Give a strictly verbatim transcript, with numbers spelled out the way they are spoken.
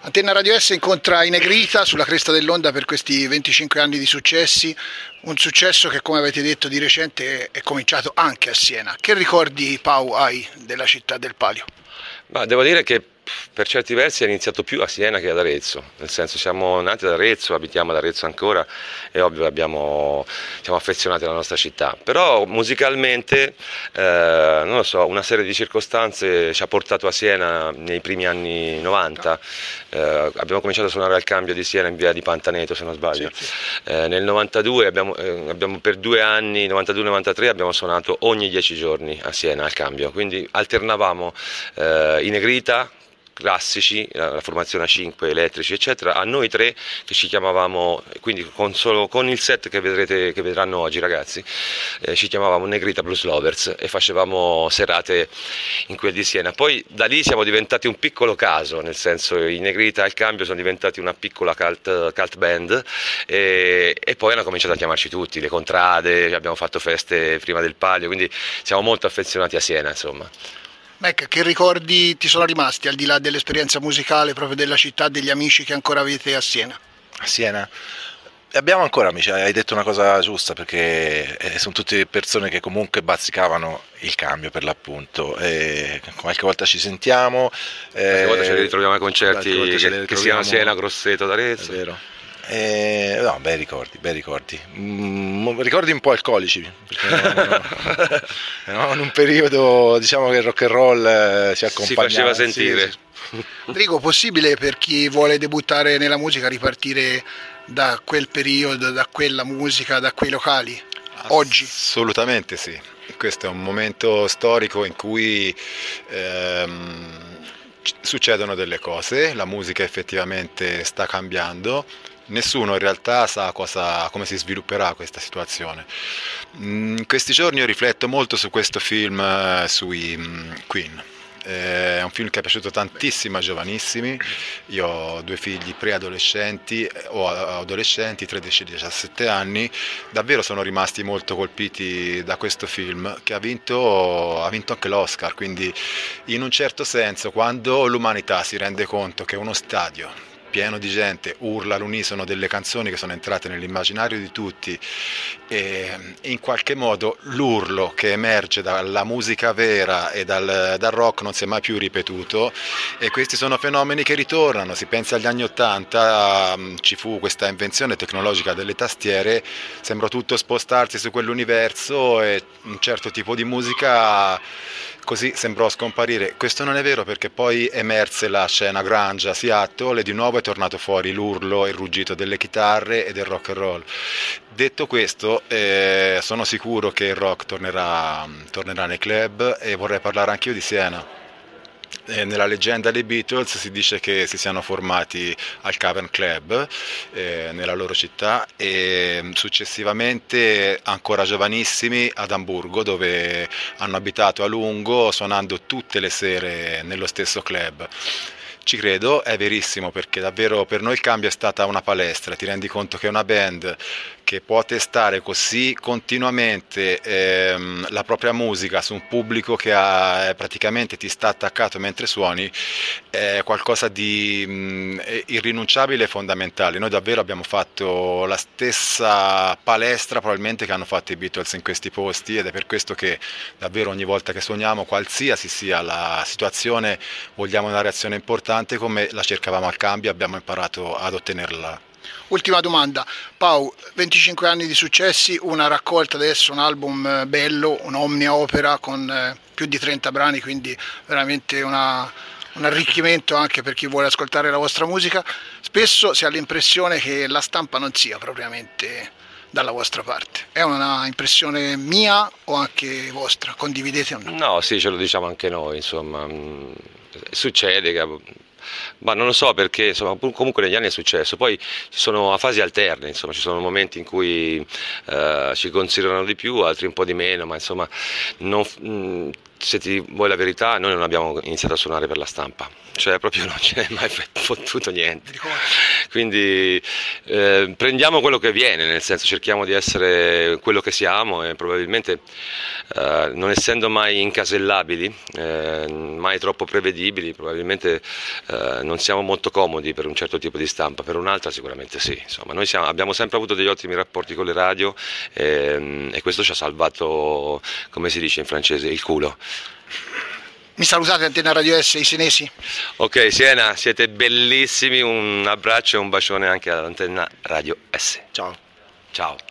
Antenna Radio S incontra i Negrita sulla cresta dell'onda per questi venticinque anni di successi, un successo che, come avete detto, di recente è cominciato anche a Siena. Che ricordi, Pau, hai della città del Palio? Ma devo dire che per certi versi è iniziato più a Siena che ad Arezzo, nel senso siamo nati ad Arezzo, abitiamo ad Arezzo ancora, è ovvio che abbiamo, siamo affezionati alla nostra città, però musicalmente eh, non lo so, una serie di circostanze ci ha portato a Siena nei primi anni novanta, eh, abbiamo cominciato a suonare al Cambio di Siena in via di Pantaneto, se non sbaglio. Sì, sì. Eh, nel novantadue abbiamo, eh, abbiamo per due anni, novantadue novantatré, abbiamo suonato ogni dieci giorni a Siena al Cambio, quindi alternavamo eh, i Negrita classici, la formazione a cinque, elettrici eccetera, a noi tre che ci chiamavamo, quindi con, solo, con il set che vedrete, che vedranno oggi ragazzi, eh, ci chiamavamo Negrita Blues Lovers e facevamo serate in quel di Siena. Poi da lì siamo diventati un piccolo caso, nel senso i Negrita al Cambio sono diventati una piccola cult, cult band e, e poi hanno cominciato a chiamarci tutti, le contrade, abbiamo fatto feste prima del Palio, quindi siamo molto affezionati a Siena, insomma. Mac, che ricordi ti sono rimasti al di là dell'esperienza musicale proprio della città, degli amici che ancora avete a Siena? A Siena? Abbiamo ancora amici, hai detto una cosa giusta, perché sono tutte persone che comunque bazzicavano il Cambio per l'appunto, e qualche volta ci sentiamo, qualche eh, volta ce li ritroviamo ai concerti che, che siano a Siena, Grosseto, d'Arezzo. È vero. Eh, no, bei ricordi, bei ricordi, mm, ricordi un po' alcolici, perché eravamo, eravamo in un periodo, diciamo, che il rock and roll eh, ci accompagnava, si faceva sentire. Sì, sì. Enrico, possibile per chi vuole debuttare nella musica ripartire da quel periodo, da quella musica, da quei locali, oggi? Assolutamente sì, questo è un momento storico in cui ehm, succedono delle cose, la musica effettivamente sta cambiando. Nessuno in realtà sa cosa, come si svilupperà questa situazione. In questi giorni io rifletto molto su questo film eh, sui um, Queen. È un film che è piaciuto tantissimo ai giovanissimi. Io ho due figli preadolescenti o adolescenti, tredici diciassette anni. Davvero sono rimasti molto colpiti da questo film, che ha vinto, ha vinto anche l'Oscar. Quindi in un certo senso, quando l'umanità si rende conto che uno stadio pieno di gente urla all'unisono delle canzoni che sono entrate nell'immaginario di tutti, e in qualche modo l'urlo che emerge dalla musica vera e dal, dal rock non si è mai più ripetuto, e questi sono fenomeni che ritornano. Si pensa agli anni ottanta, ci fu questa invenzione tecnologica delle tastiere, sembrò tutto spostarsi su quell'universo e un certo tipo di musica così sembrò scomparire. Questo non è vero, perché poi emerse la scena grunge a Seattle e di nuovo è tornato fuori l'urlo e il ruggito delle chitarre e del rock and roll. Detto questo, eh, sono sicuro che il rock tornerà, tornerà nei club, e vorrei parlare anch'io di Siena. Eh, nella leggenda dei Beatles si dice che si siano formati al Cavern Club eh, nella loro città, e successivamente, ancora giovanissimi, ad Amburgo, dove hanno abitato a lungo suonando tutte le sere nello stesso club. Ci credo, è verissimo, perché davvero per noi il Cambio è stata una palestra. Ti rendi conto che una band che può testare così continuamente ehm, la propria musica su un pubblico che ha, eh, praticamente ti sta attaccato mentre suoni, è qualcosa di mh, irrinunciabile e fondamentale. Noi davvero abbiamo fatto la stessa palestra probabilmente che hanno fatto i Beatles in questi posti, ed è per questo che davvero ogni volta che suoniamo, qualsiasi sia la situazione, vogliamo una reazione importante come la cercavamo al Cambio, abbiamo imparato ad ottenerla. Ultima domanda, Pau, venticinque anni di successi, una raccolta adesso, un album bello, un'omnia opera con più di trenta brani, quindi veramente una, un arricchimento anche per chi vuole ascoltare la vostra musica. Spesso si ha l'impressione che la stampa non sia propriamente dalla vostra parte. È una impressione mia o anche vostra? Condividete o no? No, sì, ce lo diciamo anche noi, insomma, succede che... Ma non lo so perché, insomma, comunque negli anni è successo. Poi ci sono a fasi alterne, insomma, ci sono momenti in cui eh, ci considerano di più, altri un po' di meno, ma insomma, non, mh, se ti vuoi la verità, noi non abbiamo iniziato a suonare per la stampa, cioè proprio non ce n'è mai fottuto niente. quindi eh, prendiamo quello che viene, nel senso cerchiamo di essere quello che siamo e probabilmente eh, non essendo mai incasellabili, eh, mai troppo prevedibili, probabilmente eh, non siamo molto comodi per un certo tipo di stampa, per un'altra sicuramente sì. Insomma, noi siamo, abbiamo sempre avuto degli ottimi rapporti con le radio e, e questo ci ha salvato, come si dice in francese, il culo. Mi salutate Antena Radio S, i senesi? Ok, Siena, siete bellissimi, un abbraccio e un bacione anche all'Antenna Radio S. Ciao. Ciao.